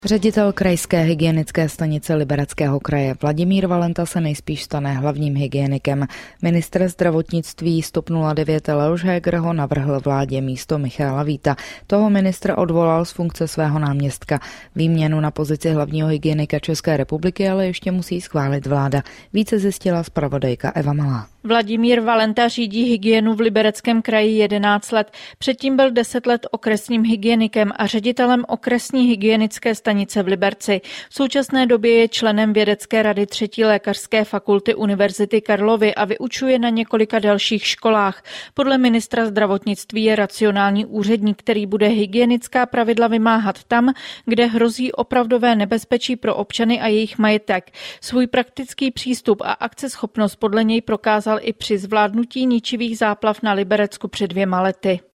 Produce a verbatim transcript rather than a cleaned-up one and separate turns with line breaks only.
Ředitel krajské hygienické stanice Libereckého kraje Vladimír Valenta se nejspíš stane hlavním hygienikem. Ministr zdravotnictví z TOP nula devět Leoš Heger ho navrhl vládě místo Michala Víta. Toho ministr odvolal z funkce svého náměstka. Výměnu na pozici hlavního hygienika České republiky ale ještě musí schválit vláda. Více zjistila zpravodajka Eva Malá.
Vladimír Valenta řídí hygienu v Libereckém kraji jedenáct let. Předtím byl deset let okresním hygienikem a ředitelem okresní hygienické stanice v Liberci. V současné době je členem vědecké rady třetí lékařské fakulty Univerzity Karlovy a vyučuje na několika dalších školách. Podle ministra zdravotnictví je racionální úředník, který bude hygienická pravidla vymáhat tam, kde hrozí opravdové nebezpečí pro občany a jejich majetek. Svůj praktický přístup a akceschopnost podle něj prokázal i při zvládnutí ničivých záplav na Liberecku před dvěma lety.